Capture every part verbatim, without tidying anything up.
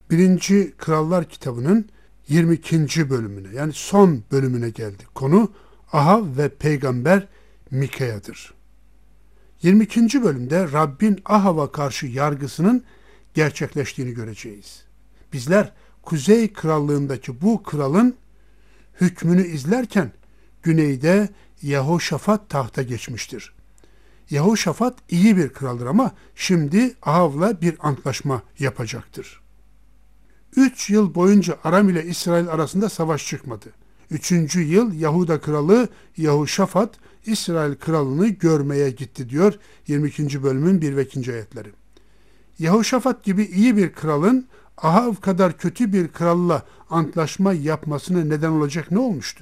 Birinci Krallar kitabının yirmi ikinci bölümüne, yani son bölümüne geldik. Konu Ahav ve peygamber Mikaya'dır. yirmi ikinci bölümde Rabbin Ahav'a karşı yargısının gerçekleştiğini göreceğiz. Bizler Kuzey Krallığındaki bu kralın hükmünü izlerken güneyde Yehoşafat tahta geçmiştir. Yehoşafat iyi bir kraldır ama şimdi Ahav'la bir antlaşma yapacaktır. Üç yıl boyunca Aram ile İsrail arasında savaş çıkmadı. Üçüncü yıl Yahuda kralı Yehoşafat İsrail kralını görmeye gitti diyor yirmi ikinci bölümün bir ve ikinci ayetleri. Yehoşafat gibi iyi bir kralın Ahav kadar kötü bir kralla antlaşma yapmasına neden olacak ne olmuştu?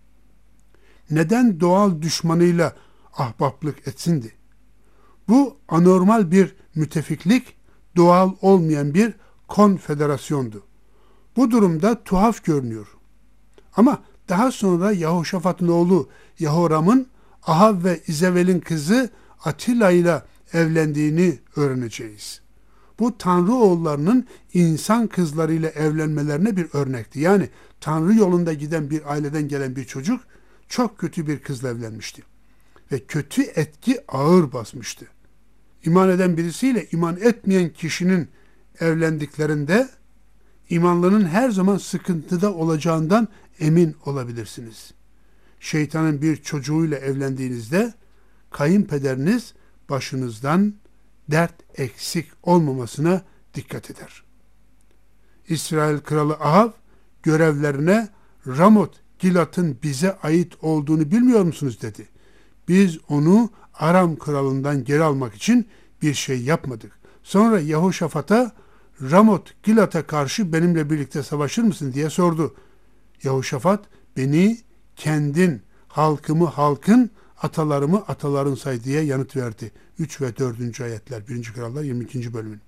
Neden doğal düşmanıyla ahbaplık etsindi? Bu anormal bir müttefiklik, doğal olmayan bir konfederasyondu. Bu durumda tuhaf görünüyor. Ama daha sonra Yehoşafat'ın oğlu Yehoram'ın Ahav ve İzevel'in kızı Atilla ile evlendiğini öğreneceğiz. Bu Tanrı oğullarının insan kızlarıyla evlenmelerine bir örnekti. Yani Tanrı yolunda giden bir aileden gelen bir çocuk çok kötü bir kızla evlenmişti. Ve kötü etki ağır basmıştı. İman eden birisiyle iman etmeyen kişinin evlendiklerinde imanlının her zaman sıkıntıda olacağından emin olabilirsiniz. Şeytanın bir çocuğuyla evlendiğinizde kayınpederiniz başınızdan dert eksik olmamasına dikkat eder. İsrail kralı Ahav görevlerine Ramot Gilat'ın bize ait olduğunu bilmiyor musunuz dedi. Biz onu Aram kralından geri almak için bir şey yapmadık. Sonra Yehoşafat'a Ramot Gilat'a karşı benimle birlikte savaşır mısın diye sordu. Yehoşafat beni kendin, halkımı halkın, atalarımı ataların say diye yanıt verdi. üç ve dördüncü ayetler birinci Krallar yirmi ikinci bölümün.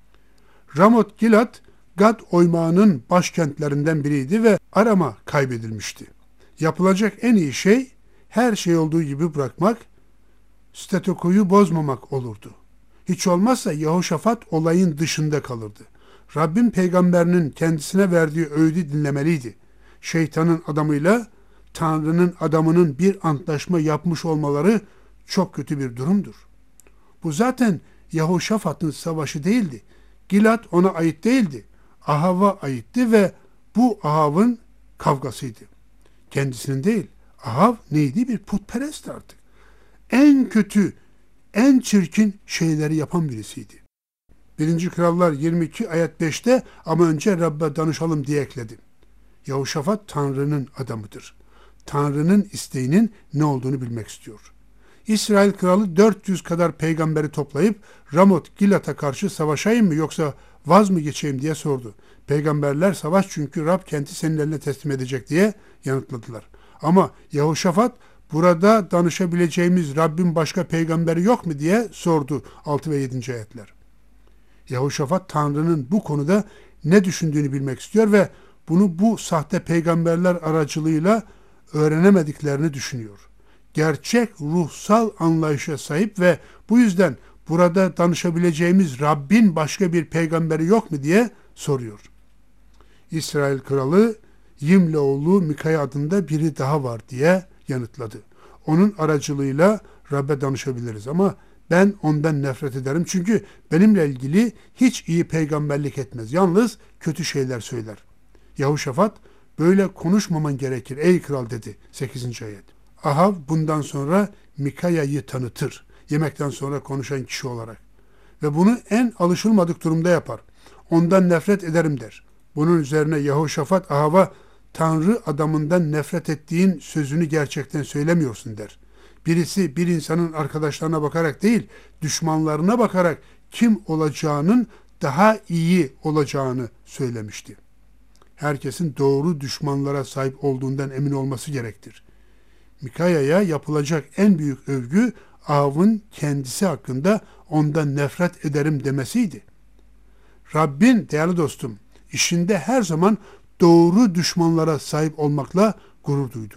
Ramot Gilat, Gad oymağının başkentlerinden biriydi ve Aram'a kaybedilmişti. Yapılacak en iyi şey her şey olduğu gibi bırakmak, statükoyu bozmamak olurdu. Hiç olmazsa Yehoşafat olayın dışında kalırdı. Rabbin peygamberinin kendisine verdiği öğüdü dinlemeliydi. Şeytanın adamıyla Tanrı'nın adamının bir antlaşma yapmış olmaları çok kötü bir durumdur. Bu zaten Yehoşafat'ın savaşı değildi. Gilad ona ait değildi. Ahav'a aitti ve bu Ahav'ın kavgasıydı. Kendisinin değil. Ahav neydi? Bir putperest artık. En kötü, en çirkin şeyleri yapan birisiydi. birinci Krallar yirmi iki ayet beşte ama önce Rabbe danışalım diye ekledi. Yehoşafat Tanrı'nın adamıdır. Tanrı'nın isteğinin ne olduğunu bilmek istiyor. İsrail kralı dört yüz kadar peygamberi toplayıp Ramot Gilat'a karşı savaşayım mı yoksa vaz mı geçeyim diye sordu. Peygamberler savaş çünkü Rab kenti senin eline teslim edecek diye yanıtladılar. Ama Yehoşafat burada danışabileceğimiz Rabbin başka peygamberi yok mu diye sordu altı ve yedinci ayetler. Yehoşafat Tanrı'nın bu konuda ne düşündüğünü bilmek istiyor ve bunu bu sahte peygamberler aracılığıyla öğrenemediklerini düşünüyor. Gerçek ruhsal anlayışa sahip ve bu yüzden burada danışabileceğimiz Rabbin başka bir peygamberi yok mu diye soruyor. İsrail kralı Yimle oğlu Mikaya adında biri daha var diye yanıtladı. Onun aracılığıyla Rabbe danışabiliriz ama ben ondan nefret ederim çünkü benimle ilgili hiç iyi peygamberlik etmez. Yalnız kötü şeyler söyler. Yehoşafat böyle konuşmaman gerekir ey kral dedi sekizinci ayet. Ahav bundan sonra Mikaya'yı tanıtır. Yemekten sonra konuşan kişi olarak. Ve bunu en alışılmadık durumda yapar. Ondan nefret ederim der. Bunun üzerine Yehoşafat Ahav'a Tanrı adamından nefret ettiğin sözünü gerçekten söylemiyorsun der. Birisi bir insanın arkadaşlarına bakarak değil, düşmanlarına bakarak kim olacağının daha iyi olacağını söylemişti. Herkesin doğru düşmanlara sahip olduğundan emin olması gerektir. Mikaya'ya yapılacak en büyük övgü Ahav'ın kendisi hakkında ondan nefret ederim demesiydi. Rabbin değerli dostum işinde her zaman doğru düşmanlara sahip olmakla gurur duydum.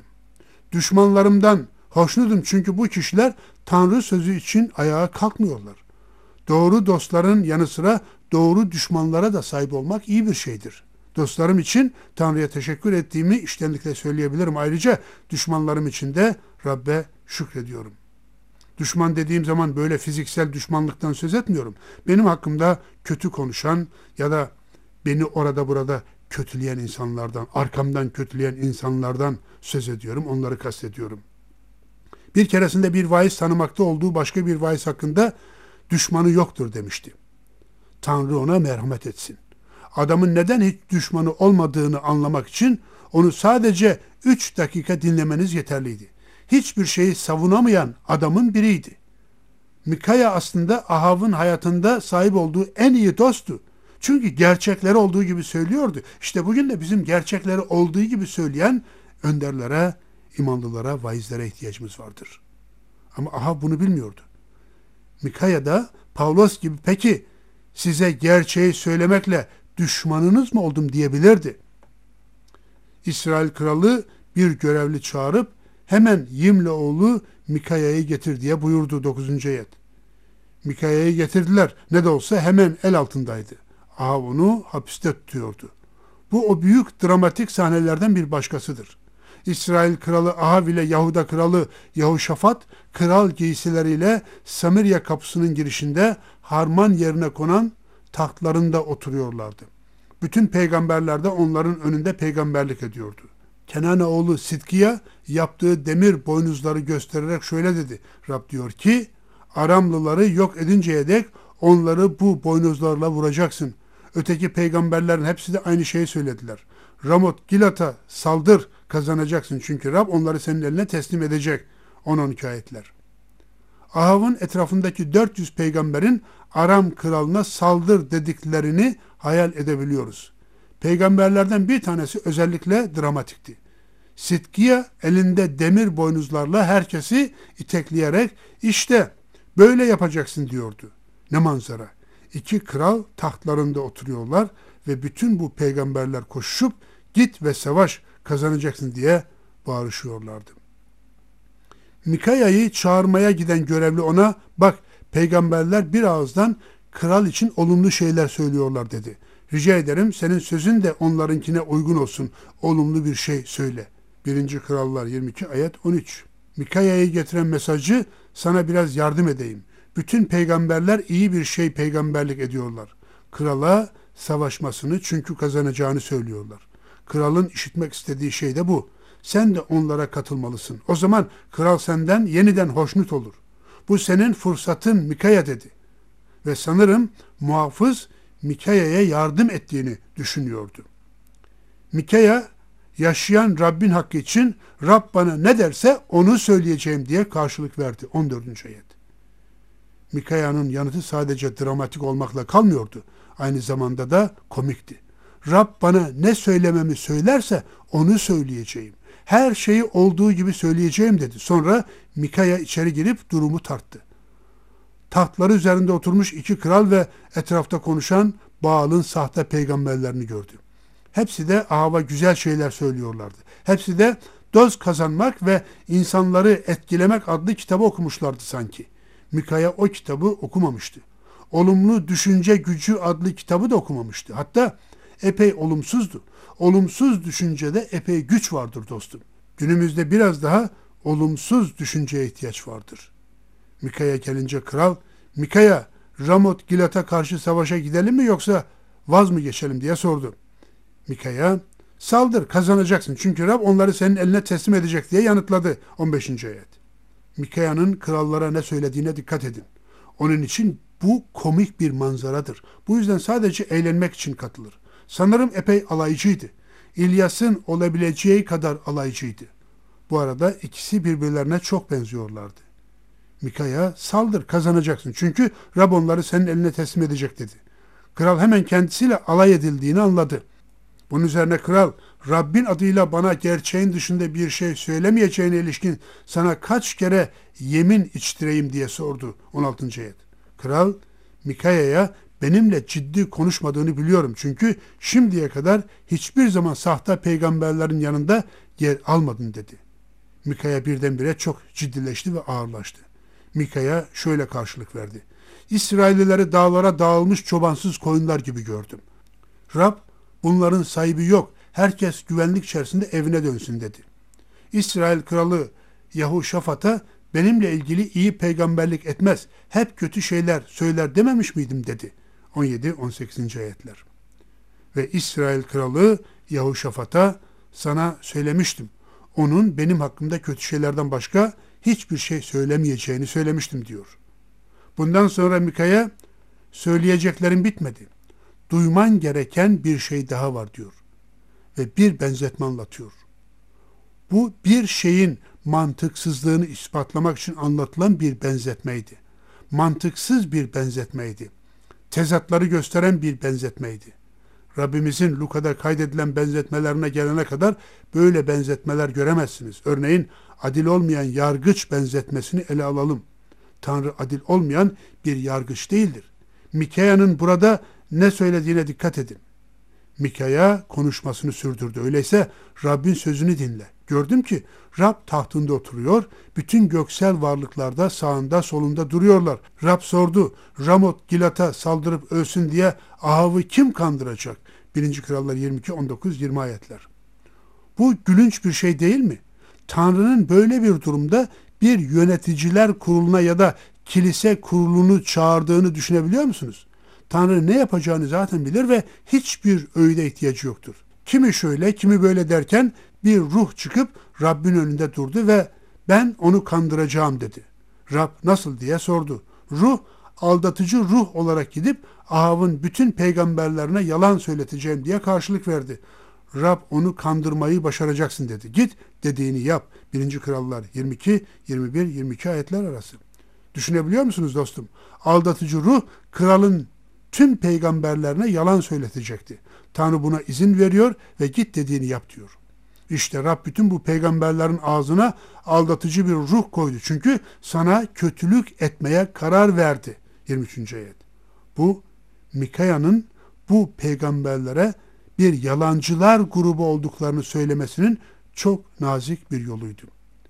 Düşmanlarımdan hoşnutum çünkü bu kişiler Tanrı sözü için ayağa kalkmıyorlar. Doğru dostların yanı sıra doğru düşmanlara da sahip olmak iyi bir şeydir. Dostlarım için Tanrı'ya teşekkür ettiğimi içtenlikle söyleyebilirim. Ayrıca düşmanlarım için de Rabbe şükrediyorum. Düşman dediğim zaman böyle fiziksel düşmanlıktan söz etmiyorum. Benim hakkımda kötü konuşan ya da beni orada burada kötüleyen insanlardan, arkamdan kötüleyen insanlardan söz ediyorum. Onları kastediyorum. Bir keresinde bir vaiz tanımakta olduğu başka bir vaiz hakkında düşmanı yoktur demişti. Tanrı ona merhamet etsin. Adamın neden hiç düşmanı olmadığını anlamak için onu sadece üç dakika dinlemeniz yeterliydi. Hiçbir şeyi savunamayan adamın biriydi. Mikaya aslında Ahav'ın hayatında sahip olduğu en iyi dosttu. Çünkü gerçekleri olduğu gibi söylüyordu. İşte bugün de bizim gerçekleri olduğu gibi söyleyen önderlere, imanlılara, vaizlere ihtiyacımız vardır. Ama Ahav bunu bilmiyordu. Mikaya da Pavlos gibi peki size gerçeği söylemekle düşmanınız mı oldum diyebilirdi. İsrail kralı bir görevli çağırıp hemen Yimle oğlu Mikaya'yı getir diye buyurdu dokuzuncu ayet. Mikaya'yı getirdiler. Ne de olsa hemen el altındaydı. Ahav onu hapiste tutuyordu. Bu o büyük dramatik sahnelerden bir başkasıdır. İsrail kralı Ahav ile Yahuda kralı Yahuşafat kral giysileriyle Samiriya kapısının girişinde harman yerine konan tahtlarında oturuyorlardı. Bütün peygamberler de onların önünde peygamberlik ediyordu. Kenana oğlu Sidkiya yaptığı demir boynuzları göstererek şöyle dedi. Rab diyor ki Aramlıları yok edinceye dek onları bu boynuzlarla vuracaksın. Öteki peygamberlerin hepsi de aynı şeyi söylediler. Ramot Gilat'a saldır kazanacaksın çünkü Rab onları senin eline teslim edecek. on on iki ayetler. Ahav'ın etrafındaki dört yüz peygamberin Aram kralına saldır dediklerini hayal edebiliyoruz. Peygamberlerden bir tanesi özellikle dramatikti. Sidkiya elinde demir boynuzlarla herkesi itekleyerek işte böyle yapacaksın diyordu. Ne manzara. İki kral tahtlarında oturuyorlar ve bütün bu peygamberler koşup git ve savaş kazanacaksın diye bağırışıyorlardı. Mikaya'yı çağırmaya giden görevli ona bak peygamberler bir ağızdan kral için olumlu şeyler söylüyorlar dedi. Rica ederim senin sözün de onlarınkine uygun olsun. Olumlu bir şey söyle. birinci Krallar yirmi iki ayet on üç. Mikaya'yı getiren mesajı sana biraz yardım edeyim. Bütün peygamberler iyi bir şey peygamberlik ediyorlar. Krala savaşmasını çünkü kazanacağını söylüyorlar. Kralın işitmek istediği şey de bu. Sen de onlara katılmalısın. O zaman kral senden yeniden hoşnut olur. Bu senin fırsatın Mikaya dedi. Ve sanırım muhafız Mikaya'ya yardım ettiğini düşünüyordu. Mikaya yaşayan Rabbin hakkı için Rab bana ne derse onu söyleyeceğim diye karşılık verdi. on dördüncü ayet. Mikaya'nın yanıtı sadece dramatik olmakla kalmıyordu. Aynı zamanda da komikti. Rab bana ne söylememi söylerse onu söyleyeceğim. Her şeyi olduğu gibi söyleyeceğim dedi. Sonra Mikaya içeri girip durumu tarttı. Tahtları üzerinde oturmuş iki kral ve etrafta konuşan Baal'ın sahte peygamberlerini gördü. Hepsi de Ahav'a güzel şeyler söylüyorlardı. Hepsi de dost kazanmak ve insanları etkilemek adlı kitabı okumuşlardı sanki. Mikaya o kitabı okumamıştı. Olumlu Düşünce Gücü adlı kitabı da okumamıştı. Hatta epey olumsuzdu. Olumsuz düşüncede epey güç vardır dostum. Günümüzde biraz daha olumsuz düşünceye ihtiyaç vardır. Mikaya gelince kral, Mikaya Ramot Gilat'a karşı savaşa gidelim mi yoksa vaz mı geçelim diye sordu. Mikaya, saldır kazanacaksın çünkü Rab onları senin eline teslim edecek diye yanıtladı. on beşinci ayet. Mikaya'nın krallara ne söylediğine dikkat edin. Onun için bu komik bir manzaradır. Bu yüzden sadece eğlenmek için katılır. Sanırım epey alaycıydı. İlyas'ın olabileceği kadar alaycıydı. Bu arada ikisi birbirlerine çok benziyorlardı. Mikaya saldır kazanacaksın çünkü Rab onları senin eline teslim edecek dedi. Kral hemen kendisiyle alay edildiğini anladı. Bunun üzerine kral Rabbin adıyla bana gerçeğin dışında bir şey söylemeyeceğine ilişkin sana kaç kere yemin içtireyim diye sordu. on altıncı ayet. Kral Mikaya'ya benimle ciddi konuşmadığını biliyorum çünkü şimdiye kadar hiçbir zaman sahte peygamberlerin yanında yer almadın dedi. Mikaya birdenbire çok ciddileşti ve ağırlaştı. Mikaya şöyle karşılık verdi. İsraillileri dağlara dağılmış çobansız koyunlar gibi gördüm. Rab, bunların sahibi yok, herkes güvenlik içerisinde evine dönsün dedi. İsrail kralı Yehoşafat'a benimle ilgili iyi peygamberlik etmez, hep kötü şeyler söyler dememiş miydim dedi. on yedi on sekizinci ayetler. Ve İsrail kralı Yehoşafat'a sana söylemiştim. Onun benim hakkımda kötü şeylerden başka hiçbir şey söylemeyeceğini söylemiştim diyor. Bundan sonra Mika'ya söyleyeceklerim bitmedi. Duyman gereken bir şey daha var diyor. Ve bir benzetme anlatıyor. Bu bir şeyin mantıksızlığını ispatlamak için anlatılan bir benzetmeydi. Mantıksız bir benzetmeydi. Tezatları gösteren bir benzetmeydi. Rabbimizin Luka'da kaydedilen benzetmelerine gelene kadar böyle benzetmeler göremezsiniz. Örneğin adil olmayan yargıç benzetmesini ele alalım. Tanrı adil olmayan bir yargıç değildir. Mikaya'nın burada ne söylediğine dikkat edin. Mikaya konuşmasını sürdürdü. Öyleyse Rabbin sözünü dinle. Gördüm ki Rab tahtında oturuyor. Bütün göksel varlıklar da sağında solunda duruyorlar. Rab sordu. Ramot Gilat'a saldırıp ölsün diye Ahav'ı kim kandıracak? birinci Krallar yirmi iki on dokuz yirmi ayetler. Bu gülünç bir şey değil mi? Tanrı'nın böyle bir durumda bir yöneticiler kuruluna ya da kilise kurulunu çağırdığını düşünebiliyor musunuz? Tanrı ne yapacağını zaten bilir ve hiçbir öğüde ihtiyacı yoktur. Kimi şöyle, kimi böyle derken bir ruh çıkıp Rabbin önünde durdu ve ben onu kandıracağım dedi. Rab nasıl diye sordu. Ruh, aldatıcı ruh olarak gidip Ahav'ın bütün peygamberlerine yalan söyleteceğim diye karşılık verdi. Rab onu kandırmayı başaracaksın dedi. Git dediğini yap. birinci Krallar yirmi iki yirmi bir yirmi iki ayetler arası. Düşünebiliyor musunuz dostum? Aldatıcı ruh kralın tüm peygamberlerine yalan söyletecekti. Tanrı buna izin veriyor ve git dediğini yap diyor. İşte Rab bütün bu peygamberlerin ağzına aldatıcı bir ruh koydu. Çünkü sana kötülük etmeye karar verdi. yirmi üçüncü ayet. Bu Mikaya'nın bu peygamberlere bir yalancılar grubu olduklarını söylemesinin çok nazik bir yoluydu.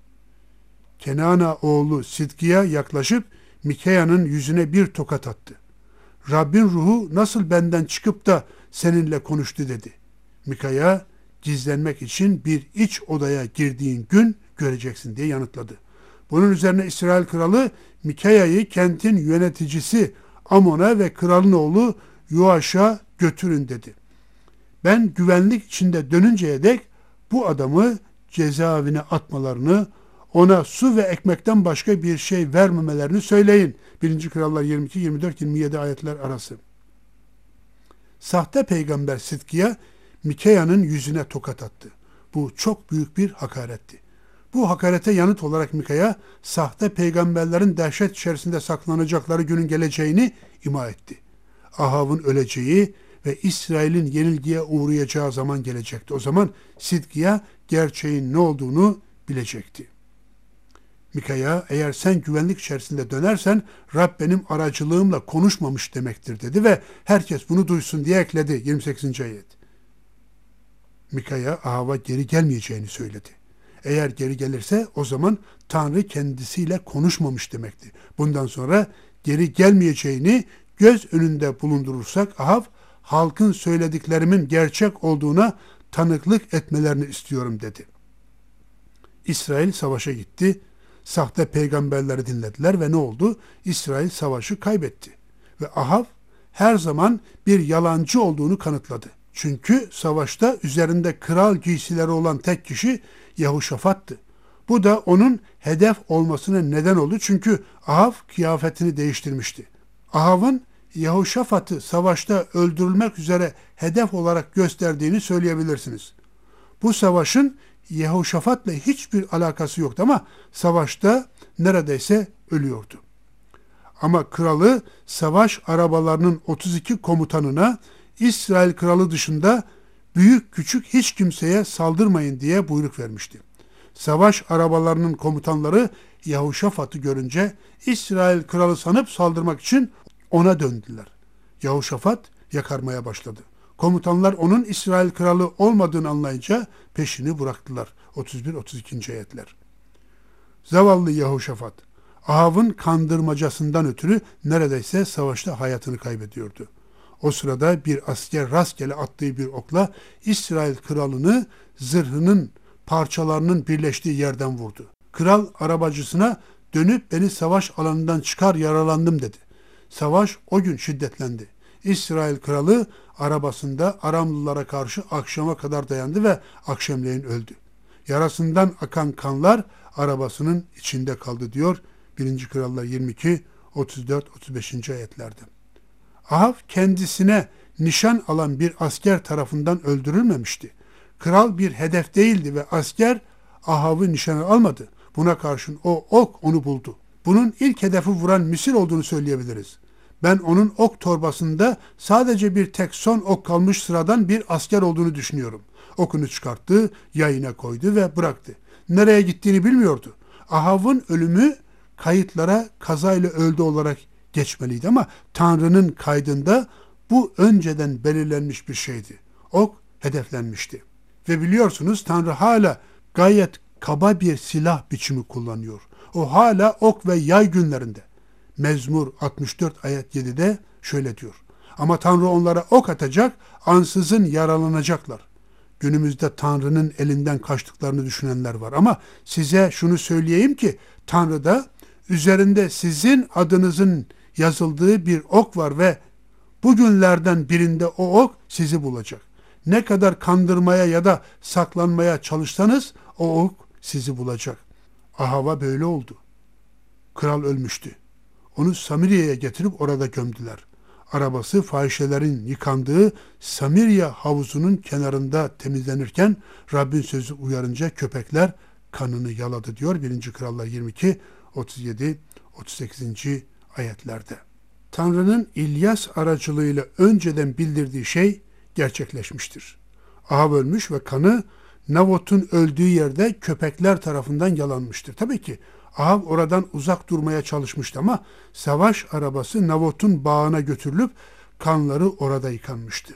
Kenana oğlu Sidki'ye yaklaşıp Mikaya'nın yüzüne bir tokat attı. Rabbin ruhu nasıl benden çıkıp da seninle konuştu dedi. Mikaya gizlenmek için bir iç odaya girdiğin gün göreceksin diye yanıtladı. Bunun üzerine İsrail kralı Mikaya'yı kentin yöneticisi Amon'a ve kralın oğlu Yoaş'a götürün dedi. Ben güvenlik içinde dönünceye dek bu adamı cezaevine atmalarını, ona su ve ekmekten başka bir şey vermemelerini söyleyin. birinci Krallar yirmi iki yirmi dört yirmi yedi ayetler arası. Sahte peygamber Sidkiya Mikaya'nın yüzüne tokat attı. Bu çok büyük bir hakaretti. Bu hakarete yanıt olarak Mikaya, sahte peygamberlerin dehşet içerisinde saklanacakları günün geleceğini ima etti. Ahav'ın öleceği ve İsrail'in yenilgiye uğrayacağı zaman gelecekti. O zaman Sidkiya gerçeğin ne olduğunu bilecekti. Mikaya, eğer sen güvenlik içerisinde dönersen Rab benim aracılığımla konuşmamış demektir dedi ve herkes bunu duysun diye ekledi. yirmi sekizinci ayet. Mikaya Ahav'a geri gelmeyeceğini söyledi. Eğer geri gelirse o zaman Tanrı kendisiyle konuşmamış demekti. Bundan sonra geri gelmeyeceğini göz önünde bulundurursak Ahav, halkın söylediklerimin gerçek olduğuna tanıklık etmelerini istiyorum dedi. İsrail savaşa gitti. Sahte peygamberleri dinlediler ve ne oldu? İsrail savaşı kaybetti. Ve Ahav her zaman bir yalancı olduğunu kanıtladı. Çünkü savaşta üzerinde kral giysileri olan tek kişi Yehoşafat'tı. Bu da onun hedef olmasına neden oldu. Çünkü Ahav kıyafetini değiştirmişti. Ahav'ın Yehoşafat'ı savaşta öldürülmek üzere hedef olarak gösterdiğini söyleyebilirsiniz. Bu savaşın Yehoşafat'la hiçbir alakası yoktu ama savaşta neredeyse ölüyordu. Ama kralı savaş arabalarının otuz iki komutanına İsrail kralı dışında büyük küçük hiç kimseye saldırmayın diye buyruk vermişti. Savaş arabalarının komutanları Yehoşafat'ı görünce İsrail kralı sanıp saldırmak için ona döndüler. Yehoşafat yakarmaya başladı. Komutanlar onun İsrail kralı olmadığını anlayınca peşini bıraktılar. otuz bir otuz iki ayetler. Zavallı Yehoşafat, Ahav'ın kandırmacasından ötürü neredeyse savaşta hayatını kaybediyordu. O sırada bir asker rastgele attığı bir okla İsrail kralını zırhının parçalarının birleştiği yerden vurdu. Kral arabacısına dönüp beni savaş alanından çıkar, yaralandım dedi. Savaş o gün şiddetlendi. İsrail kralı arabasında Aramlılara karşı akşama kadar dayandı ve akşamleyin öldü. Yarasından akan kanlar arabasının içinde kaldı diyor birinci. Krallar yirmi iki otuz dört otuz beş. ayetlerde. Ahav kendisine nişan alan bir asker tarafından öldürülmemişti. Kral bir hedef değildi ve asker Ahav'ı nişana almadı. Buna karşın o ok onu buldu. Bunun ilk hedefi vuran misil olduğunu söyleyebiliriz. Ben onun ok torbasında sadece bir tek son ok kalmış sıradan bir asker olduğunu düşünüyorum. Okunu çıkarttı, yayına koydu ve bıraktı. Nereye gittiğini bilmiyordu. Ahav'ın ölümü kayıtlara kazayla öldü olarak geçmeliydi ama Tanrı'nın kaydında bu önceden belirlenmiş bir şeydi. Ok hedeflenmişti. Ve biliyorsunuz Tanrı hala gayet kaba bir silah biçimi kullanıyor. O hala ok ve yay günlerinde. Mezmur altmış dört ayet yedide şöyle diyor. Ama Tanrı onlara ok atacak, ansızın yaralanacaklar. Günümüzde Tanrı'nın elinden kaçtıklarını düşünenler var. Ama size şunu söyleyeyim ki Tanrı'da üzerinde sizin adınızın yazıldığı bir ok var ve bugünlerden birinde o ok sizi bulacak. Ne kadar kandırmaya ya da saklanmaya çalışsanız o ok sizi bulacak. Ahav'a böyle oldu. Kral ölmüştü. Onu Samiriye'ye getirip orada gömdüler. Arabası fahişelerin yıkandığı Samiriye havuzunun kenarında temizlenirken Rabbin sözü uyarınca köpekler kanını yaladı diyor birinci. Krallar yirmi iki otuz yedi otuz sekiz. ayetlerde. Tanrı'nın İlyas aracılığıyla önceden bildirdiği şey gerçekleşmiştir. Ahav ölmüş ve kanı Nabot'un öldüğü yerde köpekler tarafından yalanmıştır. Tabii ki Ahav oradan uzak durmaya çalışmıştı ama savaş arabası Nabot'un bağına götürülüp kanları orada yıkanmıştı.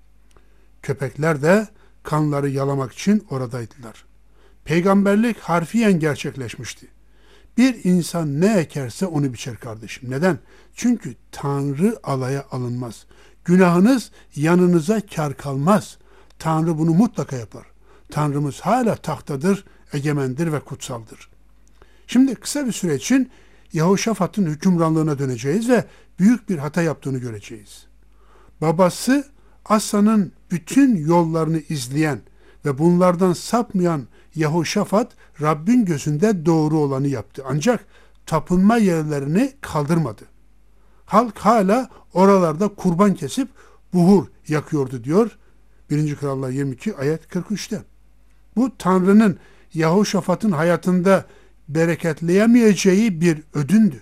Köpekler de kanları yalamak için oradaydılar. Peygamberlik harfiyen gerçekleşmişti. Bir insan ne ekerse onu biçer kardeşim. Neden? Çünkü Tanrı alaya alınmaz. Günahınız yanınıza kar kalmaz. Tanrı bunu mutlaka yapar. Tanrımız hala tahtadır, egemendir ve kutsaldır. Şimdi kısa bir süre için Yehoşafat'ın hükümranlığına döneceğiz ve büyük bir hata yaptığını göreceğiz. Babası Asa'nın bütün yollarını izleyen ve bunlardan sapmayan Yehoşafat Rabbin gözünde doğru olanı yaptı. Ancak tapınma yerlerini kaldırmadı. Halk hala oralarda kurban kesip buhur yakıyordu diyor birinci. Krallar yirmi iki ayet kırk üçte. Bu Tanrı'nın Yehoşafat'ın hayatında bereketleyemeyeceği bir ödündü.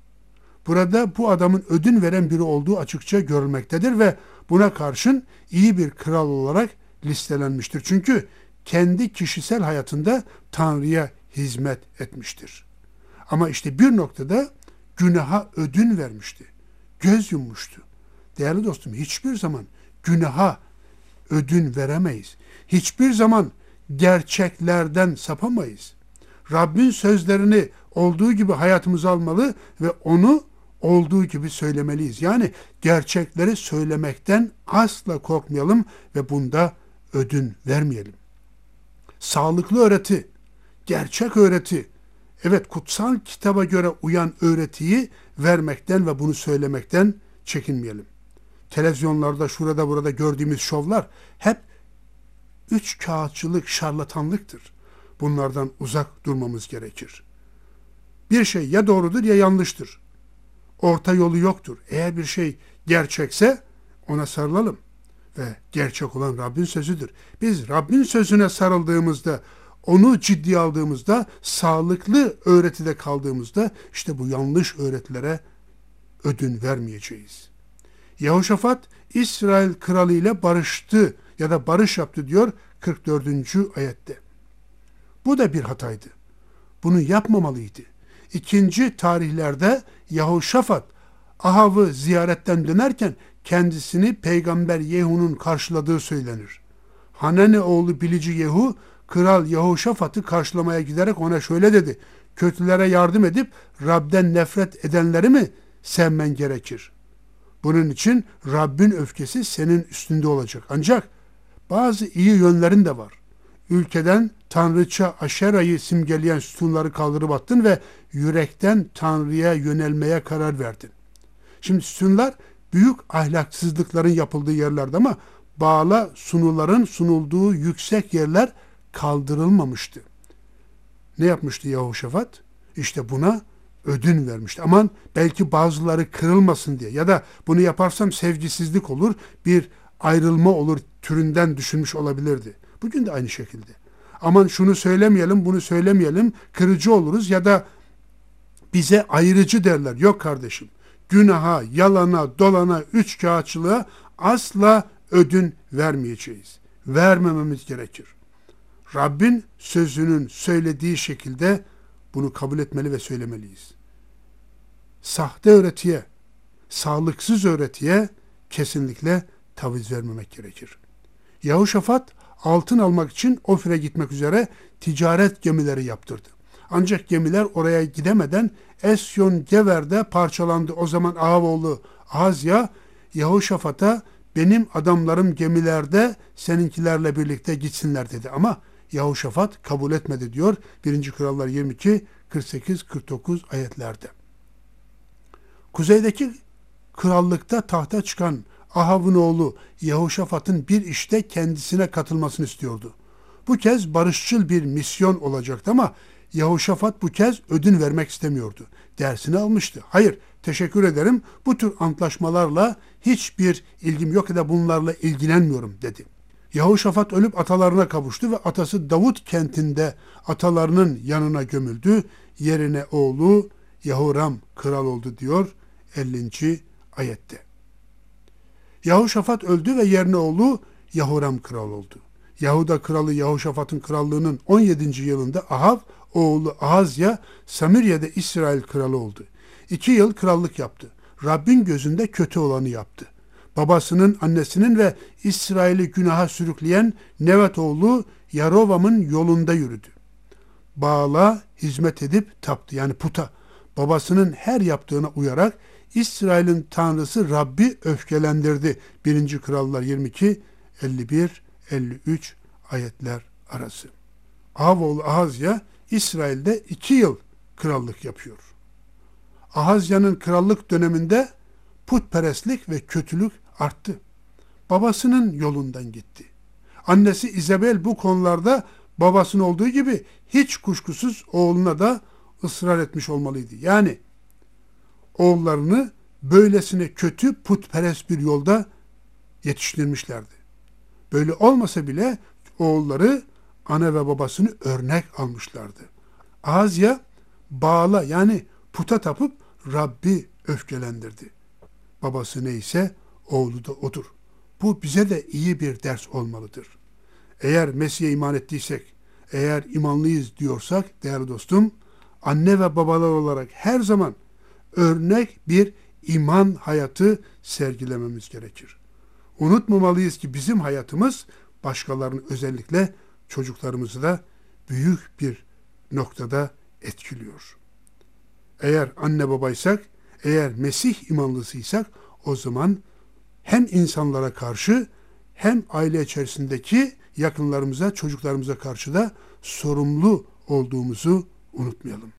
Burada bu adamın ödün veren biri olduğu açıkça görülmektedir ve buna karşın iyi bir kral olarak listelenmiştir. Çünkü kendi kişisel hayatında Tanrı'ya hizmet etmiştir. Ama işte bir noktada günaha ödün vermişti. Göz yummuştu. Değerli dostum, hiçbir zaman günaha ödün veremeyiz. Hiçbir zaman gerçeklerden sapamayız. Rabbin sözlerini olduğu gibi hayatımıza almalı ve onu olduğu gibi söylemeliyiz. Yani gerçekleri söylemekten asla korkmayalım ve bunda ödün vermeyelim. Sağlıklı öğreti, gerçek öğreti, evet kutsal kitaba göre uyan öğretiyi vermekten ve bunu söylemekten çekinmeyelim. Televizyonlarda şurada burada gördüğümüz şovlar hep üç kağıtçılık, şarlatanlıktır. Bunlardan uzak durmamız gerekir. Bir şey ya doğrudur ya yanlıştır. Orta yolu yoktur. Eğer bir şey gerçekse ona sarılalım. Ve gerçek olan Rabbin sözüdür. Biz Rabbin sözüne sarıldığımızda, onu ciddiye aldığımızda, sağlıklı öğretide kaldığımızda işte bu yanlış öğretilere ödün vermeyeceğiz. Yehoşafat İsrail kralı ile barıştı ya da barış yaptı diyor kırk dördüncü ayette. Bu da bir hataydı. Bunu yapmamalıydı. İkinci tarihlerde Yehoşafat Ahav'ı ziyaretten dönerken kendisini Peygamber Yehu'nun karşıladığı söylenir. Hanani oğlu bilici Yehu, Kral Yehoşafat'ı karşılamaya giderek ona şöyle dedi: kötülere yardım edip Rab'den nefret edenleri mi sevmen gerekir? Bunun için Rabbin öfkesi senin üstünde olacak. Ancak bazı iyi yönlerin de var. Ülkeden tanrıça Aşera'yı simgeleyen sütunları kaldırıp attın ve yürekten Tanrı'ya yönelmeye karar verdin. Şimdi sütunlar büyük ahlaksızlıkların yapıldığı yerlerde ama Baal'a sunuların sunulduğu yüksek yerler kaldırılmamıştı. Ne yapmıştı Yehoşafat? İşte buna ödün vermişti. Aman belki bazıları kırılmasın diye ya da bunu yaparsam sevgisizlik olur, bir ayrılma olur türünden düşünmüş olabilirdi. Bugün de aynı şekilde. Aman şunu söylemeyelim, bunu söylemeyelim, kırıcı oluruz ya da bize ayrıcı derler. Yok kardeşim, günaha, yalana, dolana, üçkağıtçılığa asla ödün vermeyeceğiz. Vermememiz gerekir. Rabbin sözünün söylediği şekilde bunu kabul etmeli ve söylemeliyiz. Sahte öğretiye, sağlıksız öğretiye kesinlikle taviz vermemek gerekir. Yehoşafat altın almak için Ofir'e gitmek üzere ticaret gemileri yaptırdı. Ancak gemiler oraya gidemeden Esyon Gever'de parçalandı. O zaman Ahavoğlu Ahazya Yehoşafat'a benim adamlarım gemilerde seninkilerle birlikte gitsinler dedi. Ama Yehoşafat kabul etmedi diyor birinci Krallar yirmi iki kırk sekiz kırk dokuz ayetlerde. Kuzeydeki krallıkta tahta çıkan Ahav'ın oğlu Yehoşafat'ın bir işte kendisine katılmasını istiyordu. Bu kez barışçıl bir misyon olacaktı ama Yehoşafat bu kez ödün vermek istemiyordu. Dersini almıştı. Hayır, teşekkür ederim. Bu tür antlaşmalarla hiçbir ilgim yok ya da bunlarla ilgilenmiyorum dedi. Yehoşafat ölüp atalarına kavuştu ve atası Davut kentinde atalarının yanına gömüldü. Yerine oğlu Yehoram kral oldu diyor ellinci ayette. Yehoşafat öldü ve yerine oğlu Yehoram kral oldu. Yahuda kralı Yehoşafat'ın krallığının on yedinci yılında Ahav oğlu Ahazya Samiriye'de İsrail kralı oldu. İki yıl krallık yaptı. Rabbin gözünde kötü olanı yaptı. Babasının, annesinin ve İsrail'i günaha sürükleyen Nevat oğlu Yarovam'ın yolunda yürüdü. Baal'a hizmet edip taptı, yani puta. Babasının her yaptığına uyarak İsrail'in tanrısı Rabbi öfkelendirdi. birinci Krallar yirmi iki elli bir elli üç ayetler arası. Ahav oğlu Ahazya İsrail'de iki yıl krallık yapıyor. Ahazya'nın krallık döneminde putperestlik ve kötülük arttı. Babasının yolundan gitti. Annesi İzabel bu konularda babasının olduğu gibi hiç kuşkusuz oğluna da ısrar etmiş olmalıydı. Yani oğullarını böylesine kötü putperest bir yolda yetiştirmişlerdi. Böyle olmasa bile oğulları ana ve babasını örnek almışlardı. Ahazya Baal'a, yani puta tapıp Rabbi öfkelendirdi. Babası neyse oğlu da odur. Bu bize de iyi bir ders olmalıdır. Eğer Mesih'e iman ettiysek, eğer imanlıyız diyorsak değerli dostum, anne ve babalar olarak her zaman örnek bir iman hayatı sergilememiz gerekir. Unutmamalıyız ki bizim hayatımız başkalarının, özellikle çocuklarımızı da büyük bir noktada etkiliyor. Eğer anne babaysak, eğer Mesih imanlısıysak o zaman hem insanlara karşı hem aile içerisindeki yakınlarımıza, çocuklarımıza karşı da sorumlu olduğumuzu unutmayalım.